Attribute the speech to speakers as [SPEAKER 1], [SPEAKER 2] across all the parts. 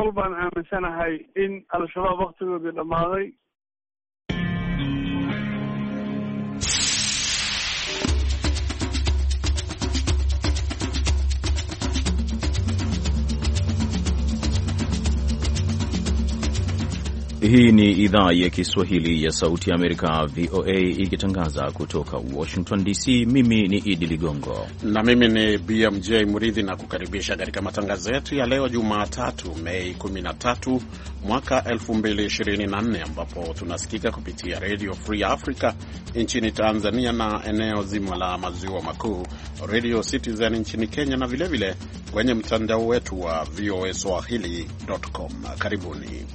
[SPEAKER 1] boqol baan aaminsanahay in al-shabaab waqtigoodii dhammaaday.
[SPEAKER 2] Hii ni idhaa ya Kiswahili ya Sauti ya Amerika, VOA, ikitangaza kutoka Washington DC. Mimi ni Idi Ligongo
[SPEAKER 3] na mimi ni BMJ Muridhi, na kukaribisha katika matangazo yetu ya leo Jumatatu, Mei 13 mwaka 2024, ambapo tunasikika kupitia Radio Free Africa nchini Tanzania na eneo zima la maziwa makuu, Radio Citizen nchini Kenya, na vilevile kwenye mtandao wetu wa voaswahili.com. Karibuni.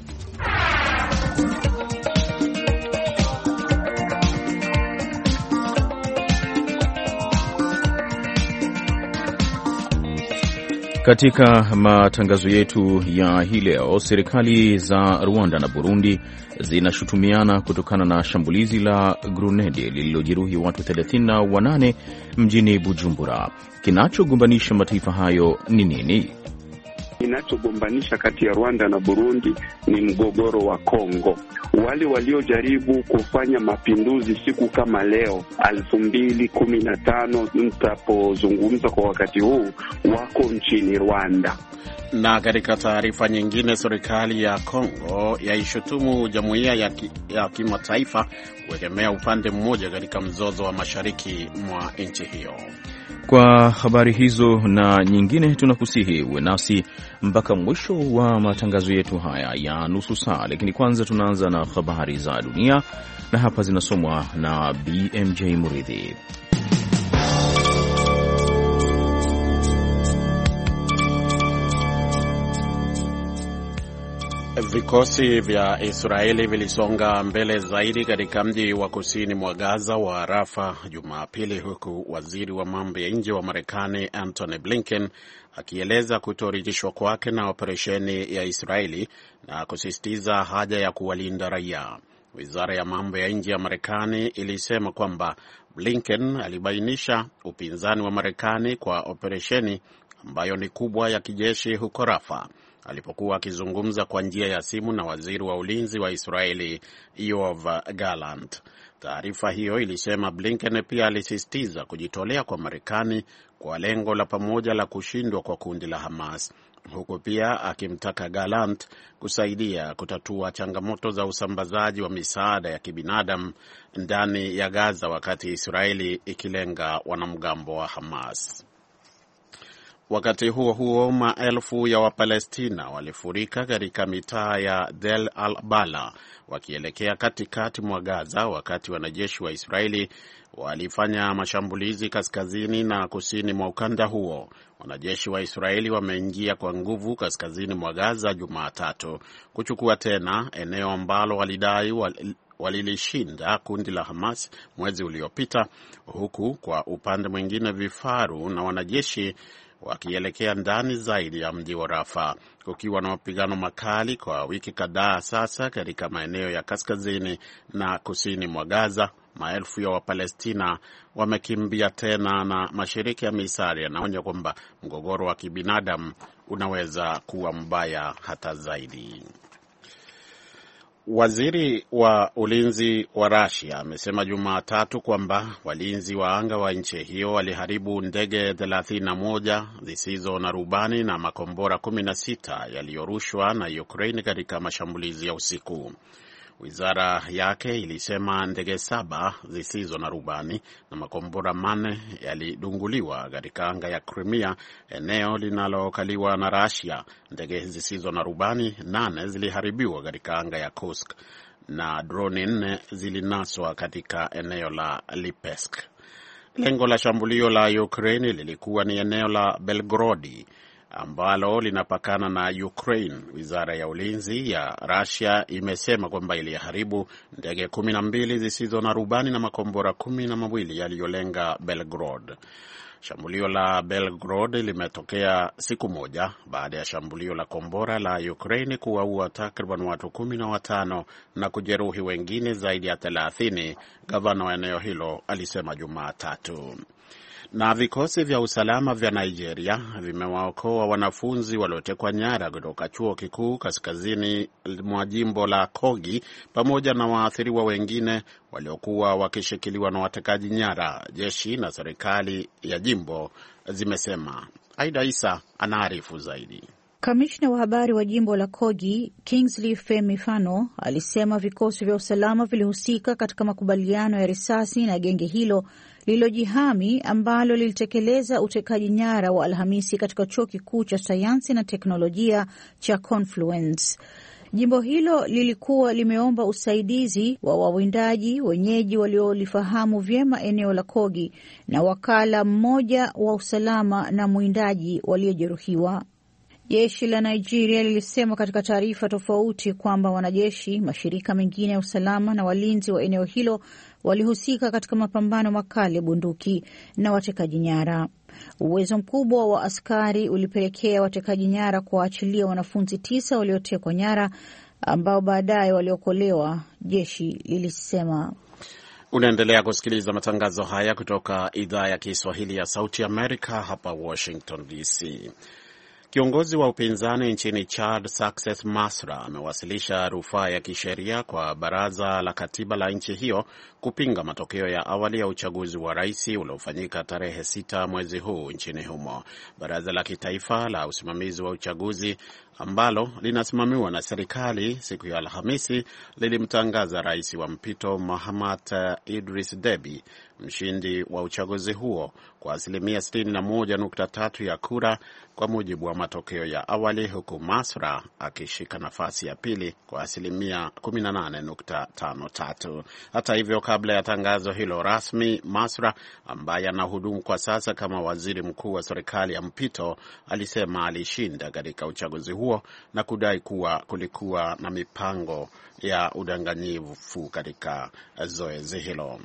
[SPEAKER 2] Katika matangazo yetu ya hii leo, serikali za Rwanda na Burundi zinashutumiana kutokana na shambulizi la grunedi lililojeruhi watu 38 mjini Bujumbura. Kinachogombanisha mataifa hayo ni nini?
[SPEAKER 4] Kinachogombanisha kati ya Rwanda na Burundi ni mgogoro wa Kongo. Wale waliojaribu kufanya mapinduzi siku kama leo 2015 mtapozungumza kwa wakati huu wako nchini Rwanda.
[SPEAKER 3] Na katika taarifa nyingine, serikali ya Kongo yaishutumu jumuiya ya kimataifa kuegemea upande mmoja katika mzozo wa mashariki mwa nchi hiyo.
[SPEAKER 2] Kwa habari hizo na nyingine, tunakusihi uwe nasi mpaka mwisho wa matangazo yetu haya ya nusu saa. Lakini kwanza tunaanza na habari za dunia, na hapa zinasomwa na BMJ Muridhi.
[SPEAKER 3] Vikosi vya Israeli vilisonga mbele zaidi katika mji wa kusini mwa Gaza wa Rafa Jumapili, huku waziri wa mambo ya nje wa Marekani Antony Blinken akieleza kutoridhishwa kwake na operesheni ya Israeli na kusisitiza haja ya kuwalinda raia. Wizara ya mambo ya nje ya Marekani ilisema kwamba Blinken alibainisha upinzani wa Marekani kwa operesheni ambayo ni kubwa ya kijeshi huko Rafa alipokuwa akizungumza kwa njia ya simu na waziri wa ulinzi wa Israeli Yoav Gallant. Taarifa hiyo ilisema Blinken pia alisisitiza kujitolea kwa Marekani kwa lengo la pamoja la kushindwa kwa kundi la Hamas, huku pia akimtaka Gallant kusaidia kutatua changamoto za usambazaji wa misaada ya kibinadamu ndani ya Gaza wakati Israeli ikilenga wanamgambo wa Hamas. Wakati huo huo, maelfu ya Wapalestina walifurika katika mitaa ya Del al-Bala wakielekea katikati mwa Gaza wakati wanajeshi wa Israeli walifanya mashambulizi kaskazini na kusini mwa ukanda huo. Wanajeshi wa Israeli wameingia kwa nguvu kaskazini mwa Gaza Jumatatu kuchukua tena eneo ambalo walidai walilishinda kundi la Hamas mwezi uliopita, huku kwa upande mwingine vifaru na wanajeshi wakielekea ndani zaidi ya mji wa Rafa, kukiwa na mapigano makali kwa wiki kadhaa sasa katika maeneo ya kaskazini na kusini mwa Gaza. Maelfu ya Wapalestina wamekimbia tena, na mashirika ya misaada yanaonya kwamba mgogoro wa kibinadamu unaweza kuwa mbaya hata zaidi. Waziri wa ulinzi wa Russia amesema Jumatatu kwamba walinzi wa anga wa nchi hiyo waliharibu ndege 31 zisizo na rubani na makombora 16 yaliyorushwa na Ukraine katika mashambulizi ya usiku. Wizara yake ilisema ndege 7 zisizo na rubani na makombora 4 yalidunguliwa katika anga ya Crimea, eneo linalokaliwa na Russia. Ndege zisizo na rubani 8 ziliharibiwa katika anga ya Kursk na droni 4 zilinaswa katika eneo la Lipetsk. Lengo la shambulio la Ukraine lilikuwa ni eneo la Belgorod ambalo linapakana na Ukraine. Wizara ya ulinzi ya Russia imesema kwamba iliharibu ndege 12 zisizo na rubani na makombora 12 yaliyolenga Belgorod. Shambulio la Belgorod limetokea siku moja baada ya shambulio la kombora la Ukraine kuwaua takriban watu 15 na kujeruhi wengine zaidi ya 30, gavana wa eneo hilo alisema Jumatatu. Na vikosi vya usalama vya Nigeria vimewaokoa wanafunzi waliotekwa nyara kutoka chuo kikuu kaskazini mwa jimbo la Kogi pamoja na waathiriwa wengine waliokuwa wakishikiliwa na watekaji nyara, jeshi na serikali ya jimbo zimesema. Aida Isa anaarifu zaidi.
[SPEAKER 5] Kamishna wa habari wa jimbo la Kogi, Kingsley Femifano, alisema vikosi vya usalama vilihusika katika makubaliano ya risasi na genge hilo lililojihami ambalo lilitekeleza utekaji nyara wa Alhamisi katika chuo kikuu cha sayansi na teknolojia cha Confluence. Jimbo hilo lilikuwa limeomba usaidizi wa wawindaji wenyeji waliolifahamu vyema eneo la Kogi na wakala mmoja wa usalama na mwindaji waliojeruhiwa. Jeshi la Nigeria lilisema katika taarifa tofauti kwamba wanajeshi, mashirika mengine ya usalama na walinzi wa eneo hilo walihusika katika mapambano makali ya bunduki na watekaji nyara. Uwezo mkubwa wa askari ulipelekea watekaji nyara kuwaachilia wanafunzi 9 waliotekwa nyara ambao baadaye waliokolewa, jeshi lilisema.
[SPEAKER 3] Unaendelea kusikiliza matangazo haya kutoka idhaa ya Kiswahili ya Sauti Amerika hapa Washington DC. Kiongozi wa upinzani nchini Chad, Success Masra, amewasilisha rufaa ya kisheria kwa baraza la katiba la nchi hiyo kupinga matokeo ya awali ya uchaguzi wa rais uliofanyika tarehe 6 mwezi huu nchini humo. Baraza la kitaifa la usimamizi wa uchaguzi ambalo linasimamiwa na serikali siku ya Alhamisi lilimtangaza rais wa mpito Mahamat Idris Deby mshindi wa uchaguzi huo kwa asilimia 61.3 ya kura kwa mujibu wa matokeo ya awali, huku Masra akishika nafasi ya pili kwa asilimia 18.53. Hata hivyo, kabla ya tangazo hilo rasmi, Masra ambaye anahudumu kwa sasa kama waziri mkuu wa serikali ya mpito alisema alishinda katika uchaguzi huo na kudai kuwa kulikuwa na mipango ya udanganyifu katika zoezi hilo.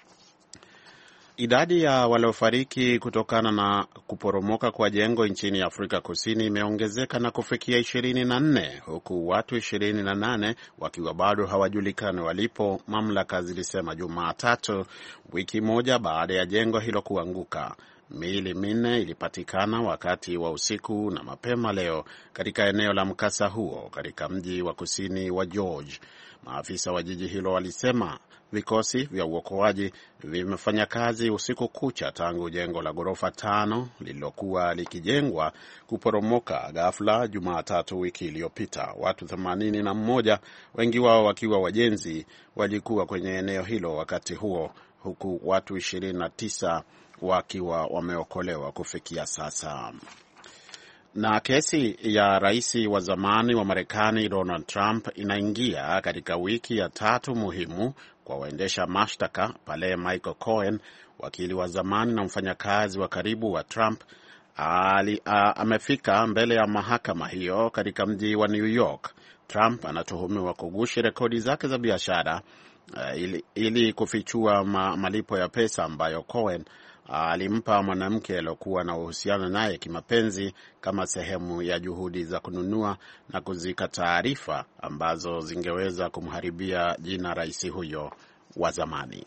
[SPEAKER 3] Idadi ya waliofariki kutokana na kuporomoka kwa jengo nchini Afrika Kusini imeongezeka na kufikia 24 huku watu 28 wakiwa bado hawajulikani walipo, mamlaka zilisema Jumatatu, wiki moja baada ya jengo hilo kuanguka. Miili 4 ilipatikana wakati wa usiku na mapema leo katika eneo la mkasa huo katika mji wa kusini wa George. Maafisa wa jiji hilo walisema vikosi vya uokoaji vimefanya kazi usiku kucha tangu jengo la ghorofa 5 lililokuwa likijengwa kuporomoka ghafla Jumatatu wiki iliyopita. Watu 81, wengi wao wakiwa wajenzi, walikuwa kwenye eneo hilo wakati huo, huku watu 29 wakiwa wameokolewa kufikia sasa. Na kesi ya rais wa zamani wa Marekani Donald Trump inaingia katika wiki ya 3 muhimu kwa waendesha mashtaka pale Michael Cohen, wakili wa zamani na mfanyakazi wa karibu wa Trump, amefika mbele ya mahakama hiyo katika mji wa New York. Trump anatuhumiwa kugushi rekodi zake za biashara ili kufichua malipo ya pesa ambayo Cohen alimpa mwanamke aliyokuwa na uhusiano naye kimapenzi kama sehemu ya juhudi za kununua na kuzika taarifa ambazo zingeweza kumharibia jina rais huyo wa zamani.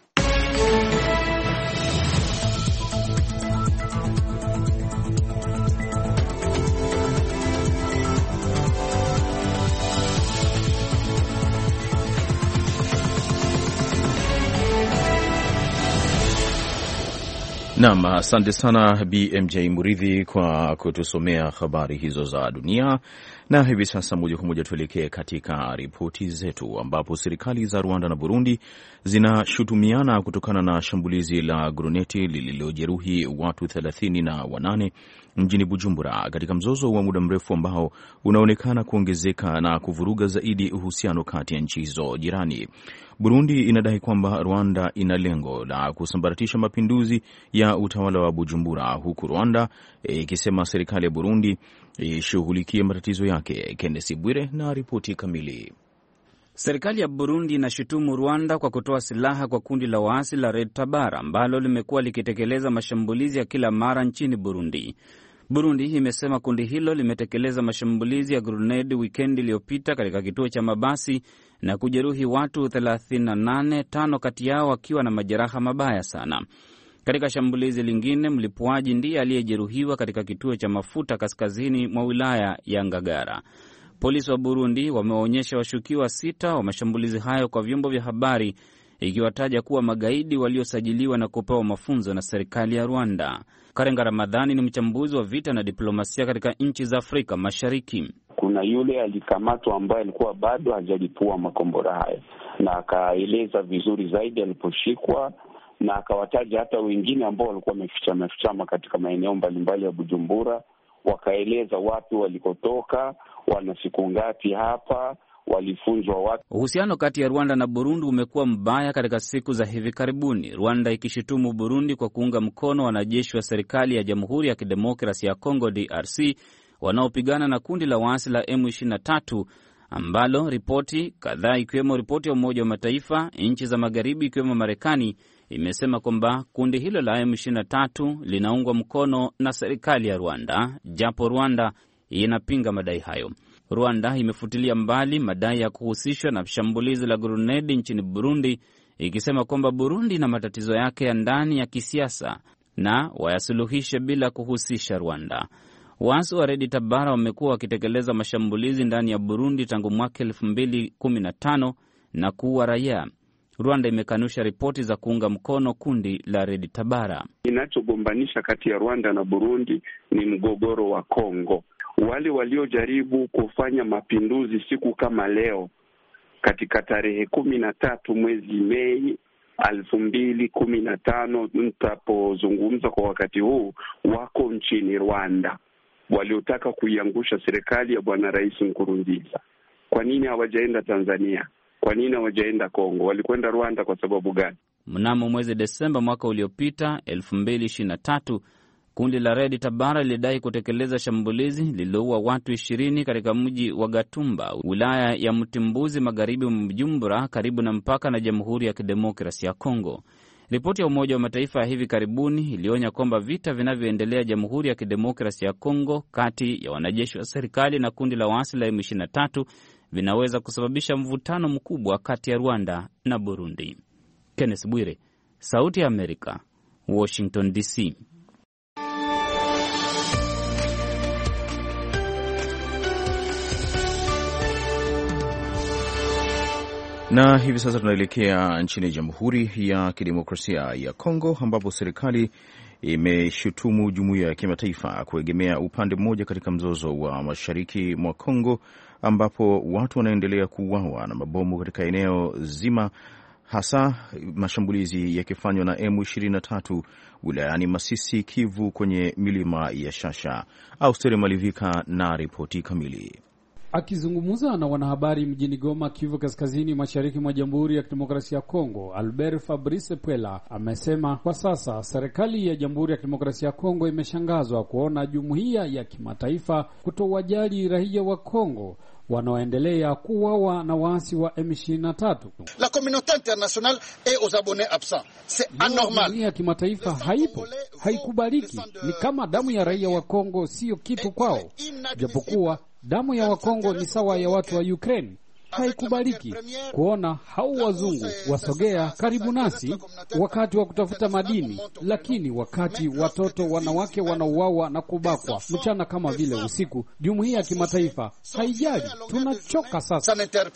[SPEAKER 2] Naam, asante sana BMJ Muridhi kwa kutusomea habari hizo za dunia. Na hivi sasa moja kwa moja tuelekee katika ripoti zetu, ambapo serikali za Rwanda na Burundi zinashutumiana kutokana na shambulizi la gruneti lililojeruhi watu 38 mjini Bujumbura, katika mzozo wa muda mrefu ambao unaonekana kuongezeka na kuvuruga zaidi uhusiano kati ya nchi hizo jirani. Burundi inadai kwamba Rwanda ina lengo la kusambaratisha mapinduzi ya utawala wa Bujumbura, huku Rwanda ikisema serikali ya Burundi ishughulikie matatizo yake. Kenneth Bwire na ripoti kamili.
[SPEAKER 6] Serikali ya Burundi inashutumu Rwanda kwa kutoa silaha kwa kundi la waasi la Red Tabara ambalo limekuwa likitekeleza mashambulizi ya kila mara nchini Burundi. Burundi imesema kundi hilo limetekeleza mashambulizi ya grenade wikendi iliyopita katika kituo cha mabasi na kujeruhi watu 38, 5 kati yao wakiwa na majeraha mabaya sana. Katika shambulizi lingine, mlipuaji ndiye aliyejeruhiwa katika kituo cha mafuta kaskazini mwa wilaya ya Ngagara. Polisi wa Burundi wamewaonyesha washukiwa 6 wa mashambulizi hayo kwa vyombo vya habari, ikiwataja kuwa magaidi waliosajiliwa na kupewa mafunzo na serikali ya Rwanda. Karenga Ramadhani ni mchambuzi wa vita na diplomasia katika nchi za Afrika Mashariki.
[SPEAKER 4] Kuna yule alikamatwa ambaye alikuwa bado hajalipua makombora haya, na akaeleza vizuri zaidi aliposhikwa, na akawataja hata wengine ambao walikuwa wamefichama katika maeneo mbalimbali ya Bujumbura, wakaeleza watu walikotoka, wana siku ngapi hapa, walifunzwa watu.
[SPEAKER 6] Uhusiano kati ya Rwanda na Burundi umekuwa mbaya katika siku za hivi karibuni, Rwanda ikishutumu Burundi kwa kuunga mkono wanajeshi wa serikali ya Jamhuri ya Kidemokrasi ya Kongo DRC wanaopigana na kundi la waasi la M23, ambalo ripoti kadhaa ikiwemo ripoti ya Umoja wa Mataifa, nchi za magharibi ikiwemo Marekani, imesema kwamba kundi hilo la M23 linaungwa mkono na serikali ya Rwanda, japo Rwanda inapinga madai hayo. Rwanda imefutilia mbali madai ya kuhusishwa na shambulizi la grenedi nchini Burundi, ikisema kwamba Burundi ina matatizo yake ya ndani ya kisiasa na wayasuluhishe bila kuhusisha Rwanda. Waasi wa Red Tabara wamekuwa wakitekeleza mashambulizi ndani ya Burundi tangu mwaka 2015 na kuua raia. Rwanda imekanusha ripoti za kuunga mkono kundi la Red Tabara.
[SPEAKER 4] Kinachogombanisha kati ya Rwanda na Burundi ni mgogoro wa Kongo. Wale waliojaribu kufanya mapinduzi siku kama leo katika tarehe 13 mwezi Mei 2015, nitapozungumza kwa wakati huu, wako nchini Rwanda, waliotaka kuiangusha serikali ya Bwana Rais Nkurunziza. Kwa nini hawajaenda Tanzania? Kwa nini hawajaenda Kongo? Walikwenda Rwanda kwa sababu gani?
[SPEAKER 6] Mnamo mwezi Desemba mwaka uliopita 2023, kundi la Red Tabara lilidai kutekeleza shambulizi lililoua watu 20 katika mji wa Gatumba, wilaya ya Mtimbuzi, magharibi mwa Bujumbura, karibu na mpaka na Jamhuri ya Kidemokrasia ya Kongo. Ripoti ya Umoja wa Mataifa ya hivi karibuni ilionya kwamba vita vinavyoendelea Jamhuri ya Kidemokrasia ya Kongo kati ya wanajeshi wa serikali na kundi la waasi la M23 vinaweza kusababisha mvutano mkubwa kati ya Rwanda na Burundi. Kenneth Bwire, Sauti ya Amerika, Washington DC.
[SPEAKER 2] Na hivi sasa tunaelekea nchini Jamhuri ya Kidemokrasia ya Kongo, ambapo serikali imeshutumu jumuiya ya kimataifa kuegemea upande mmoja katika mzozo wa mashariki mwa Kongo, ambapo watu wanaendelea kuuawa na mabomu katika eneo zima, hasa mashambulizi yakifanywa na M23 wilayani Masisi, Kivu, kwenye milima ya Shasha. Austeri Malivika na ripoti kamili.
[SPEAKER 7] Akizungumza na wanahabari mjini Goma, Kivu Kaskazini, mashariki mwa Jamhuri ya Kidemokrasia ya Kongo, Albert Fabrice Pwela amesema kwa sasa serikali ya Jamhuri ya Kidemokrasia ya Kongo imeshangazwa kuona jumuiya ya kimataifa kutowajali raia wa Kongo wanaoendelea kuuawa na waasi wa M23.
[SPEAKER 8] La communauté internationale est aux abonnés absents. C'est anormal.
[SPEAKER 7] Jumuiya ya kimataifa haipo, haikubaliki. Ni kama damu ya raia wa Kongo sio kitu kwao, japokuwa damu ya Wakongo ni sawa ya watu wa Ukraine. Haikubaliki kuona hao wazungu wasogea karibu nasi wakati wa kutafuta madini, lakini wakati watoto, wanawake wanauawa na kubakwa mchana kama vile usiku, jumuiya ya kimataifa haijali. Tunachoka sasa.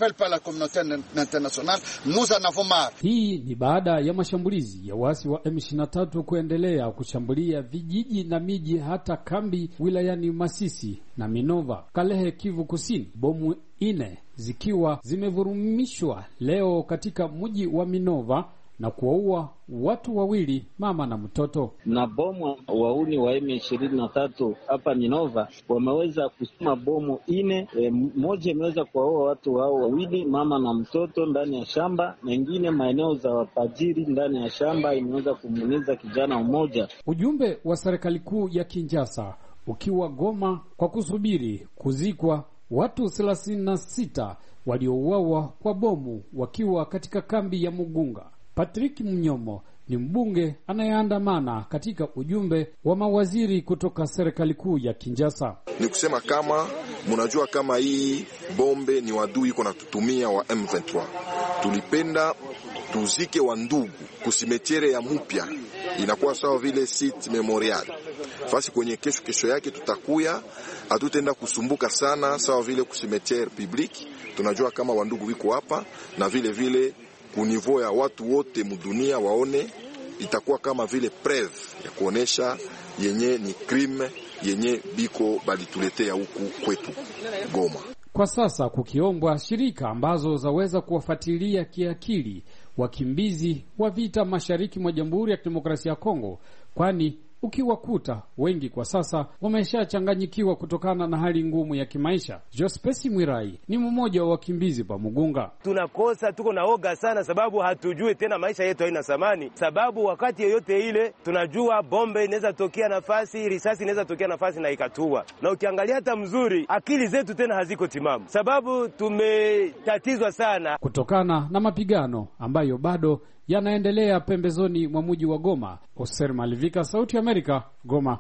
[SPEAKER 7] Hii ni baada ya mashambulizi ya waasi wa M23 kuendelea kushambulia vijiji na miji, hata kambi wilayani Masisi na Minova, Kalehe, Kivu Kusini. Bomu 4 zikiwa zimevurumishwa leo katika mji wa Minova na kuwaua watu 2, mama na mtoto.
[SPEAKER 9] Na bomu wauni wa M23 hapa Minova wameweza kusema bomu 4, moja imeweza kuwaua watu hao 2, mama na mtoto ndani ya shamba, na ingine maeneo za wapajiri ndani ya shamba imeweza kumuumiza kijana mmoja.
[SPEAKER 7] Ujumbe wa serikali kuu ya Kinshasa ukiwa Goma kwa kusubiri kuzikwa watu 36 waliouawa kwa bomu wakiwa katika kambi ya Mugunga. Patrick Mnyomo ni mbunge anayeandamana katika ujumbe wa mawaziri kutoka serikali kuu ya Kinshasa.
[SPEAKER 10] Ni kusema kama mnajua kama hii bombe ni wadui iko na tutumia wa M23. Tulipenda tuzike wa ndugu kusimetiere ya mupya inakuwa sawa vile site memorial. Fasi kwenye kesho yake tutakuya, hatutenda kusumbuka sana sawa vile kusimetiere public. Tunajua kama wandugu wiko hapa, na vile vile kunivou ya watu wote mudunia waone, itakuwa kama vile preuve ya kuonesha yenye ni crime yenye biko balituletea huku kwetu Goma.
[SPEAKER 7] Kwa sasa kukiombwa shirika ambazo zaweza kuwafuatilia kiakili wakimbizi wa vita mashariki mwa Jamhuri ya Kidemokrasia ya Kongo, kwani ukiwakuta wengi kwa sasa wameshachanganyikiwa kutokana na hali ngumu ya kimaisha. Jospesi Mwirai ni mmoja wa wakimbizi pa Mugunga.
[SPEAKER 11] Tunakosa, tuko na oga sana, sababu hatujui tena maisha yetu haina thamani, sababu wakati yoyote ile tunajua bombe inaweza tokea nafasi, risasi inaweza tokea nafasi na ikatua. Na ukiangalia hata mzuri, akili zetu tena haziko timamu, sababu tumetatizwa sana
[SPEAKER 7] kutokana na mapigano ambayo bado yanaendelea pembezoni mwa mji wa Goma. Oser Malivika, Sauti ya Amerika, Goma.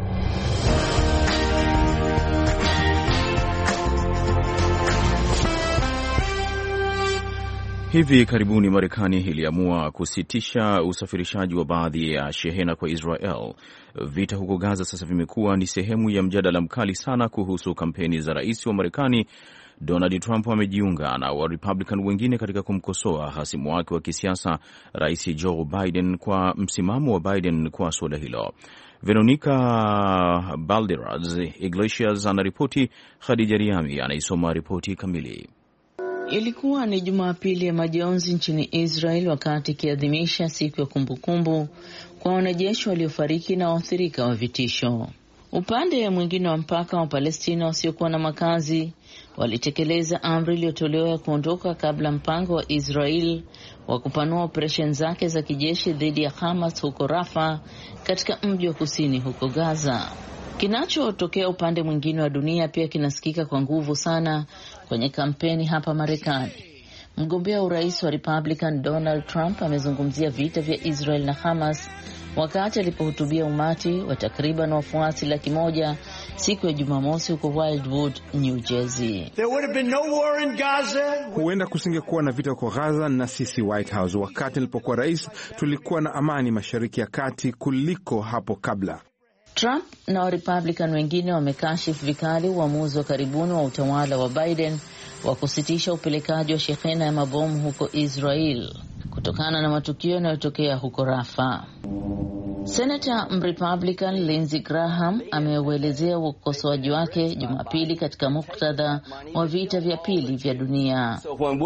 [SPEAKER 2] Hivi karibuni Marekani iliamua kusitisha usafirishaji wa baadhi ya shehena kwa Israel. Vita huko Gaza sasa vimekuwa ni sehemu ya mjadala mkali sana kuhusu kampeni za rais wa Marekani Donald Trump. Amejiunga na wa Republican wengine katika kumkosoa hasimu wake wa kisiasa Rais Joe Biden kwa msimamo wa Biden kwa suala hilo. Veronica Balderas Iglesias anaripoti, Khadija Riami anaisoma ripoti kamili.
[SPEAKER 12] Ilikuwa ni Jumapili ya majonzi nchini Israel wakati ikiadhimisha siku ya kumbukumbu kwa wanajeshi waliofariki na waathirika wa vitisho. Upande mwingine wa mpaka wa Palestina wasiokuwa na makazi walitekeleza amri iliyotolewa ya kuondoka kabla mpango wa Israel wa kupanua operesheni zake za kijeshi dhidi ya Hamas huko Rafah katika mji wa kusini huko Gaza. Kinachotokea upande mwingine wa dunia pia kinasikika kwa nguvu sana kwenye kampeni hapa Marekani. Mgombea urais wa Republican Donald Trump amezungumzia vita vya Israel na Hamas wakati alipohutubia umati wa takriban wafuasi 100,000 siku ya Jumamosi huko Wildwood, New Jersey.
[SPEAKER 13] Huenda kusingekuwa na vita huko Gaza, na sisi White House wakati nilipokuwa rais tulikuwa na amani Mashariki ya Kati kuliko hapo kabla.
[SPEAKER 12] Trump na wa Republican wengine wamekashifu vikali uamuzi wa karibuni wa utawala wa Biden wa kusitisha upelekaji wa shehena ya mabomu huko Israel kutokana na matukio yanayotokea huko Rafah. Senator Republican Lindsey Graham ameuelezea ukosoaji wake Jumapili katika muktadha wa vita vya pili vya dunia.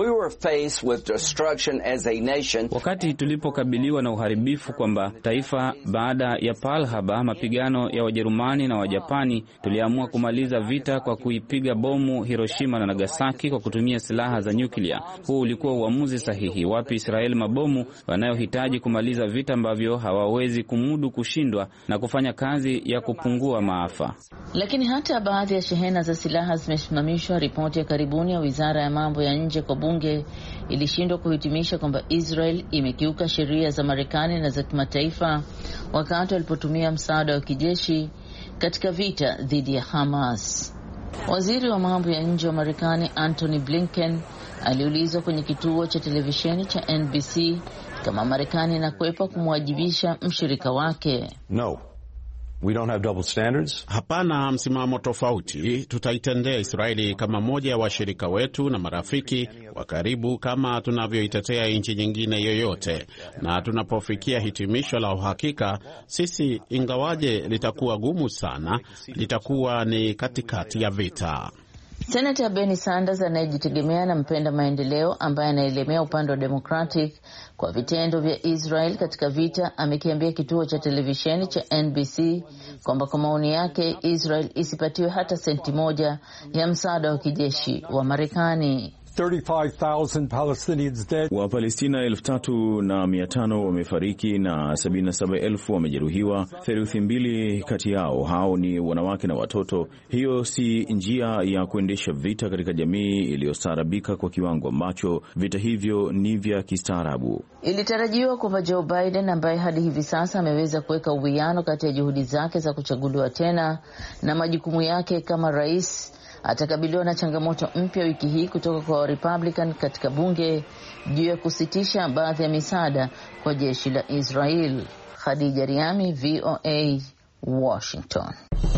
[SPEAKER 6] Wakati tulipokabiliwa na uharibifu kwamba taifa baada ya Pearl Harbor, mapigano ya Wajerumani na Wajapani, tuliamua kumaliza vita kwa kuipiga bomu Hiroshima na Nagasaki kwa kutumia silaha za nyuklia. Huu ulikuwa uamuzi sahihi. Wapi Israeli mabomu wanayohitaji kumaliza vita ambavyo hawawezi mudu kushindwa na kufanya kazi ya kupungua maafa.
[SPEAKER 12] Lakini hata baadhi ya shehena za silaha zimesimamishwa. Ripoti ya karibuni ya Wizara ya Mambo ya Nje kwa bunge ilishindwa kuhitimisha kwamba Israel imekiuka sheria za Marekani na za kimataifa wakati walipotumia msaada wa kijeshi katika vita dhidi ya Hamas. Waziri wa mambo ya nje wa Marekani Antony Blinken aliulizwa kwenye kituo cha televisheni cha NBC kama Marekani inakwepa kumwajibisha mshirika wake.
[SPEAKER 14] No. We don't have double standards.
[SPEAKER 3] Hapana msimamo tofauti. Tutaitendea Israeli kama moja ya washirika wetu na marafiki wa karibu kama tunavyoitetea nchi nyingine yoyote. Na tunapofikia hitimisho la uhakika, sisi, ingawaje litakuwa gumu sana, litakuwa ni katikati ya vita.
[SPEAKER 12] Senator Bernie Sanders anayejitegemea na mpenda maendeleo ambaye anaelemea upande wa Democratic kwa vitendo vya Israel katika vita amekiambia kituo cha televisheni cha NBC kwamba kwa maoni yake Israel isipatiwe hata senti moja ya msaada wa kijeshi wa Marekani.
[SPEAKER 15] 35,000 Palestinians dead.
[SPEAKER 2] Wapalestina 3,500 wamefariki na 77,000 wamejeruhiwa. Theluthi mbili kati yao hao ni wanawake na watoto. Hiyo si njia ya kuendesha vita katika jamii iliyostaarabika kwa kiwango ambacho vita hivyo ni vya kistaarabu.
[SPEAKER 12] Ilitarajiwa kwamba Joe Biden ambaye hadi hivi sasa ameweza kuweka uwiano kati ya juhudi zake za kuchaguliwa tena na majukumu yake kama rais atakabiliwa na changamoto mpya wiki hii kutoka kwa Republican katika bunge juu ya kusitisha baadhi ya misaada kwa jeshi la Israel. Khadija Riami, VOA, Washington.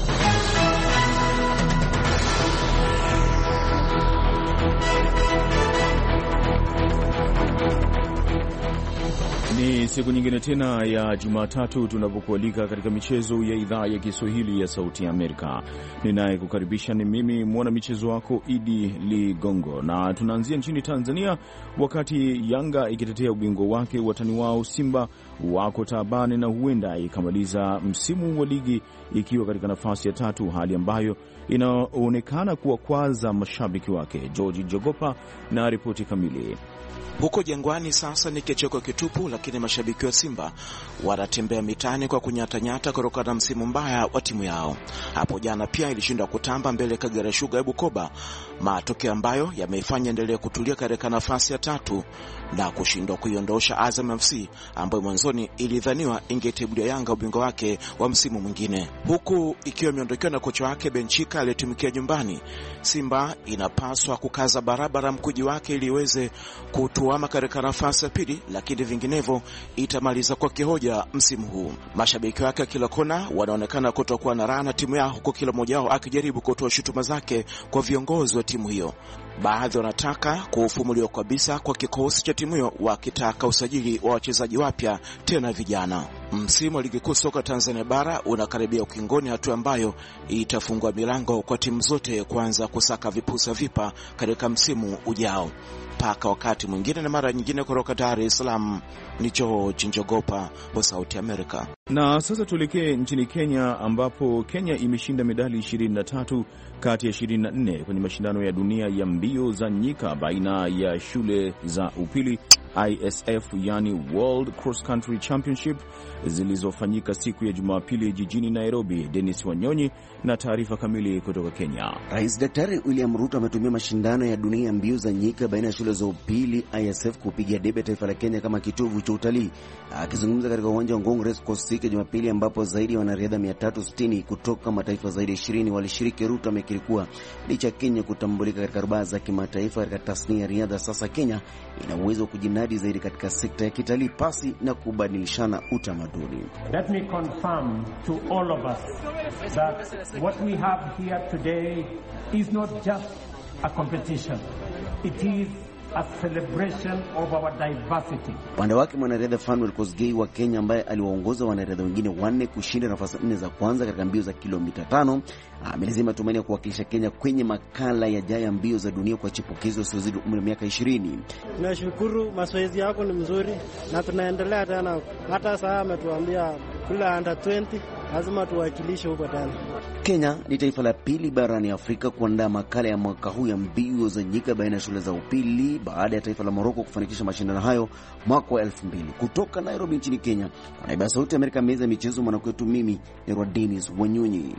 [SPEAKER 2] Ni siku nyingine tena ya Jumatatu tunapokualika katika michezo ya idhaa ya Kiswahili ya Sauti ya Amerika. Ninayekukaribisha ni mimi mwana michezo wako Idi Ligongo, na tunaanzia nchini Tanzania wakati Yanga ikitetea ubingwa wake. Watani wao Simba wako taabani na huenda ikamaliza msimu wa ligi ikiwa katika nafasi ya 3, hali ambayo inaonekana kuwakwaza mashabiki wake. George Jogopa na ripoti kamili.
[SPEAKER 16] Huko Jangwani sasa ni kicheko kitupu, lakini mashabiki wa Simba wanatembea mitaani kwa kunyatanyata kutokana na msimu mbaya wa timu yao. Hapo jana pia ilishindwa kutamba mbele Kagera Sugar ya Bukoba, matokeo ambayo yameifanya endelee kutulia katika nafasi ya 3 na kushindwa kuiondosha Azam FC ambayo mwanzoni ilidhaniwa ingetibulia Yanga ubingwa wake wa msimu mwingine. Huku ikiwa imeondokewa na kocha wake Benchika aliyetumikia nyumbani, Simba inapaswa kukaza barabara mkuji wake ili iweze kutuama katika nafasi ya 2, lakini vinginevyo itamaliza kwa kihoja msimu huu. Mashabiki wake kila kona wanaonekana kutokuwa na raha na timu yao, huko kila mmoja wao akijaribu kutoa shutuma zake kwa viongozi wa timu hiyo. Baadhi wanataka kufumuliwa kabisa kwa kikosi cha timu hiyo, wakitaka usajili wa wachezaji wapya tena vijana. Msimu wa ligi kuu soka Tanzania bara unakaribia ukingoni, hatua ambayo itafungua milango kwa timu zote kuanza kusaka vipusa vipa katika msimu ujao. Paka wakati mwingine na mara nyingine, kutoka Dar es Salaam ni George Njogopa wa Sauti Amerika.
[SPEAKER 2] Na sasa tuelekee nchini Kenya, ambapo Kenya imeshinda medali 23 kati ya 24 kwenye mashindano ya dunia ya mbio za nyika baina ya shule za upili ISF, yani World Cross Country Championship, zilizofanyika siku ya Jumapili jijini Nairobi. Dennis Wanyonyi na taarifa kamili kutoka Kenya.
[SPEAKER 17] Rais Daktari William Ruto ametumia mashindano ya dunia ya mbio za nyika baina ya shule za upili ISF kupigia debe taifa la Kenya kama kitovu cha utalii. Akizungumza katika uwanja wa Ngong Race Course siku ya Jumapili, ambapo zaidi ya wanariadha 360 kutoka mataifa zaidi ya 20 walishiriki, Ruto amekiri kuwa licha Kenya kutambulika katika rubaa za kimataifa katika tasnia ya riadha, sasa Kenya ina uwezo wa kujinadi zaidi katika sekta ya kitalii pasi na kubadilishana utamaduni.
[SPEAKER 18] Let me confirm to all of us that what we have here today is not just a competition. It is a celebration of our diversity.
[SPEAKER 17] Upande wake mwanariadha Fanuel Kosgei wa Kenya, ambaye aliwaongoza wanariadha wengine 4 kushinda nafasi 4 za kwanza katika mbio za kilomita 5, amelizima tumaini ya kuwakilisha Kenya kwenye makala yajayo mbio za dunia kwa chipukizi wasiozidi umri wa miaka 20.
[SPEAKER 19] Tunashukuru, mazoezi yako ni mzuri na tunaendelea tena. Hata sasa ametuambia kula under 20 lazima tuwakilishe huko tena.
[SPEAKER 17] Kenya ni taifa la pili barani Afrika kuandaa makala ya mwaka huu ya mbio za nyika baina ya shule za upili baada ya taifa la Morocco kufanikisha mashindano hayo mwaka wa 2000. Kutoka Nairobi nchini Kenya, kwa Sauti ya Amerika, meza michezo, mwanakwetu mimi ni Dennis Wanyonyi.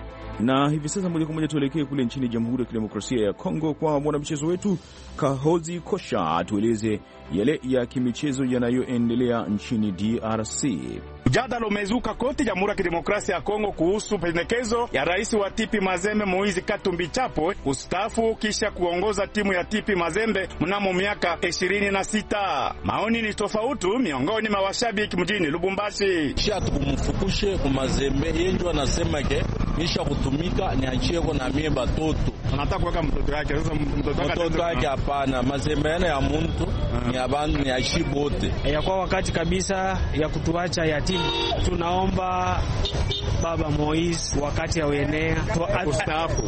[SPEAKER 2] Na hivi sasa moja kwa moja tuelekee kule nchini Jamhuri ya Kidemokrasia ya Kongo kwa mwanamchezo wetu Kahozi Kosha atueleze yale ya kimichezo yanayoendelea nchini DRC.
[SPEAKER 20] Mjadala umezuka kote Jamhuri ya Kidemokrasia ya Kongo kuhusu pendekezo ya rais wa Tipi Mazembe Moizi Katumbi Chapo kustaafu kisha kuongoza timu ya Tipi Mazembe mnamo miaka 26. Maoni ni tofauti miongoni mwa washabiki mjini Lubumbashi.
[SPEAKER 21] Kisha tukumfukushe kwa Mazembe, yenjwa nasema ke nisha kutumika niachie kwa na mie batoto.
[SPEAKER 20] Anataka kuweka mtoto yake, sasa
[SPEAKER 21] mtoto wake hapana. Mazembe yana ya mtu ni abantu ni aishi bote.
[SPEAKER 22] Ya kwa wakati kabisa ya kutuacha yatima. Tunaomba Baba Moise wakati ya uenea kustaafu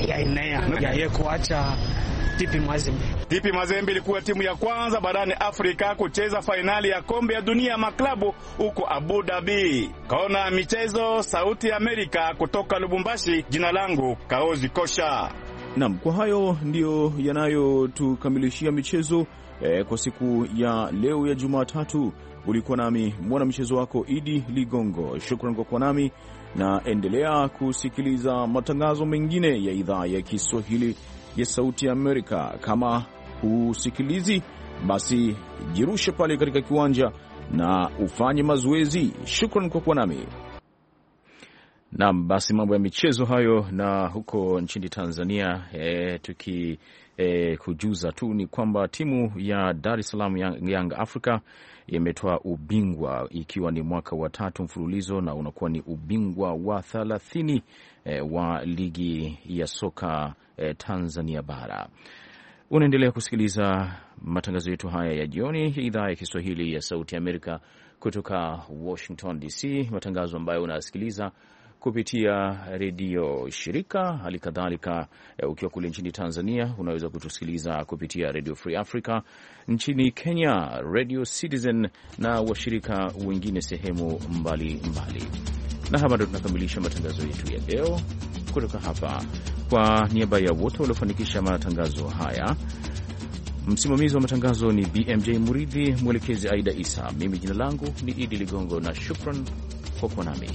[SPEAKER 22] ya yeye kuacha Tipi Mazembe.
[SPEAKER 20] Tipi Mazembe ilikuwa timu ya kwanza barani Afrika kucheza fainali ya kombe ya dunia maklabu huko Abu Dhabi. Kaona michezo, Sauti ya Amerika kutoka Lubumbashi, jina langu Kaozi Kosha.
[SPEAKER 2] Naam, kwa hayo ndio yanayotukamilishia michezo kwa siku ya leo ya Jumatatu. Ulikuwa nami mwana michezo wako Idi Ligongo. Shukrani kwa kuwa nami, na endelea kusikiliza matangazo mengine ya idhaa ya Kiswahili ya Sauti ya Amerika. Kama usikilizi, basi jirushe pale katika kiwanja na ufanye mazoezi. Shukrani kwa kuwa nami. Naam, basi mambo ya michezo hayo. Na huko nchini Tanzania kujuza tu ni kwamba timu ya Dar es Salaam Young Africa imetoa ubingwa ikiwa ni mwaka wa 3 mfululizo na unakuwa ni ubingwa wa 30 wa ligi ya soka Tanzania bara. Unaendelea kusikiliza matangazo yetu haya ya jioni, idhaa ya Kiswahili ya Sauti ya Amerika kutoka Washington DC, matangazo ambayo unasikiliza kupitia redio shirika. Hali kadhalika ukiwa kule nchini Tanzania unaweza kutusikiliza kupitia Radio Free Africa, nchini Kenya Radio Citizen na washirika wengine sehemu mbali. Na hapa ndo tunakamilisha matangazo yetu ya leo kutoka hapa. Kwa niaba ya wote waliofanikisha matangazo haya, msimamizi wa matangazo ni BMJ Muridhi, mwelekezi Aida Isa, mimi jina langu ni Idi Ligongo na shukran kwa kuwa nami.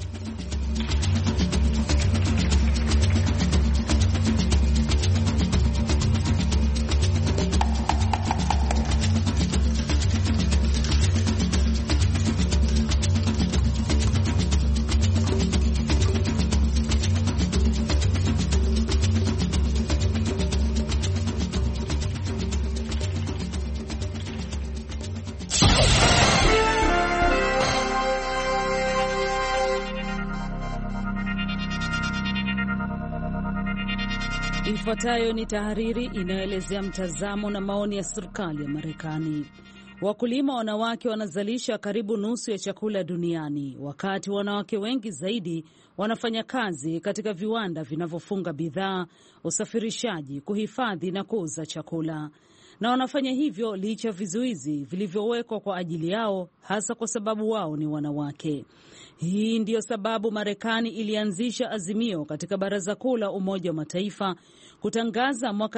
[SPEAKER 1] Ifuatayo ni tahariri inayoelezea mtazamo na maoni ya serikali ya Marekani. Wakulima wanawake wanazalisha karibu nusu ya chakula duniani, wakati wanawake wengi zaidi wanafanya kazi katika viwanda vinavyofunga bidhaa, usafirishaji, kuhifadhi na kuuza chakula. Na wanafanya hivyo licha ya vizuizi vilivyowekwa kwa ajili yao, hasa kwa sababu wao ni wanawake. Hii ndiyo sababu Marekani ilianzisha azimio katika Baraza Kuu la Umoja wa Mataifa kutangaza mwaka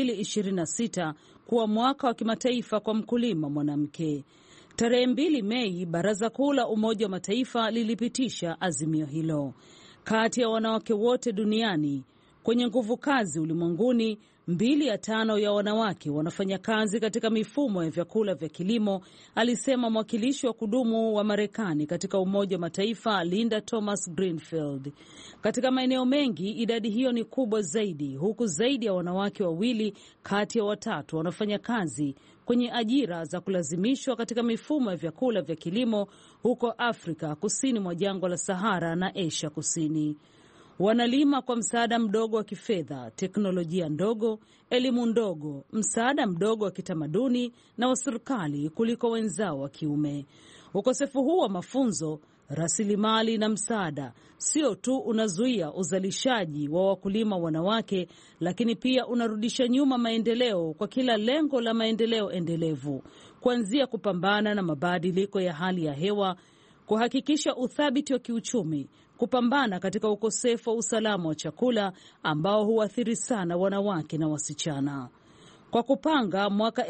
[SPEAKER 1] 2026 kuwa mwaka wa kimataifa kwa mkulima mwanamke. Tarehe 2 Mei, Baraza Kuu la Umoja wa Mataifa lilipitisha azimio hilo. Kati ya wanawake wote duniani kwenye nguvu kazi ulimwenguni, 2 ya 5 ya wanawake wanafanya kazi katika mifumo ya vyakula vya kilimo, alisema mwakilishi wa kudumu wa Marekani katika Umoja wa Mataifa Linda Thomas Greenfield. Katika maeneo mengi idadi hiyo ni kubwa zaidi, huku zaidi ya wanawake 2 kati ya 3 wanafanya kazi kwenye ajira za kulazimishwa katika mifumo ya vyakula vya kilimo huko Afrika kusini mwa jangwa la Sahara na Asia Kusini. Wanalima kwa msaada mdogo wa kifedha, teknolojia ndogo, elimu ndogo, msaada mdogo wa kitamaduni na wa serikali kuliko wenzao wa kiume. Ukosefu huu wa mafunzo, rasilimali na msaada sio tu unazuia uzalishaji wa wakulima wanawake, lakini pia unarudisha nyuma maendeleo kwa kila lengo la maendeleo endelevu, kuanzia kupambana na mabadiliko ya hali ya hewa, kuhakikisha uthabiti wa kiuchumi, kupambana katika ukosefu wa usalama wa chakula ambao huathiri sana wanawake na wasichana. Kwa kupanga mwaka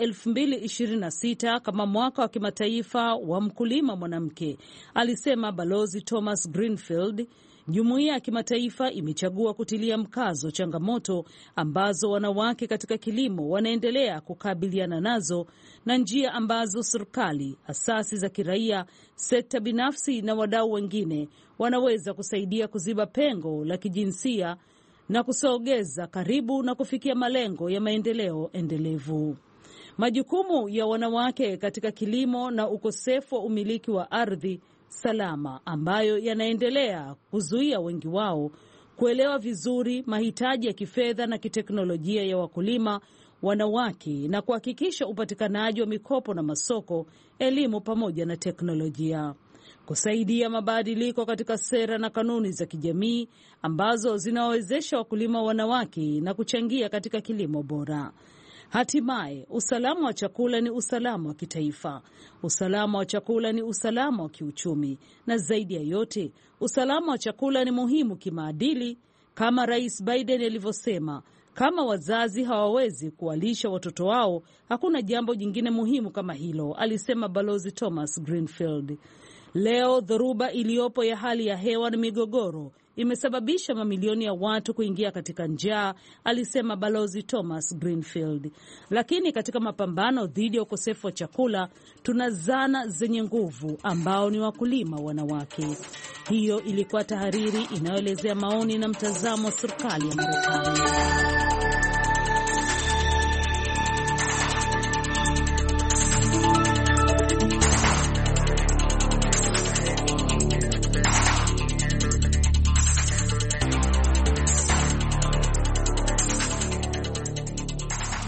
[SPEAKER 1] 2026 kama mwaka wa kimataifa wa mkulima mwanamke, alisema Balozi Thomas Greenfield, jumuiya ya kimataifa imechagua kutilia mkazo changamoto ambazo wanawake katika kilimo wanaendelea kukabiliana nazo na njia ambazo serikali, asasi za kiraia, sekta binafsi na wadau wengine wanaweza kusaidia kuziba pengo la kijinsia na kusogeza karibu na kufikia malengo ya maendeleo endelevu. Majukumu ya wanawake katika kilimo na ukosefu wa umiliki wa ardhi salama ambayo yanaendelea kuzuia wengi wao kuelewa vizuri mahitaji ya kifedha na kiteknolojia ya wakulima wanawake na kuhakikisha upatikanaji wa mikopo na masoko, elimu pamoja na teknolojia. Kusaidia mabadiliko katika sera na kanuni za kijamii ambazo zinawawezesha wakulima wanawake na kuchangia katika kilimo bora. Hatimaye, usalama wa chakula ni usalama wa kitaifa. Usalama wa chakula ni usalama wa kiuchumi, na zaidi ya yote, usalama wa chakula ni muhimu kimaadili. Kama Rais Biden alivyosema, kama wazazi hawawezi kuwalisha watoto wao, hakuna jambo jingine muhimu kama hilo, alisema Balozi Thomas Greenfield. Leo dhoruba iliyopo ya hali ya hewa na migogoro imesababisha mamilioni ya watu kuingia katika njaa, alisema Balozi Thomas Greenfield. Lakini katika mapambano dhidi ya ukosefu wa chakula, tuna zana zenye nguvu ambao ni wakulima wanawake. Hiyo ilikuwa tahariri inayoelezea maoni na mtazamo wa serikali ya Marekani.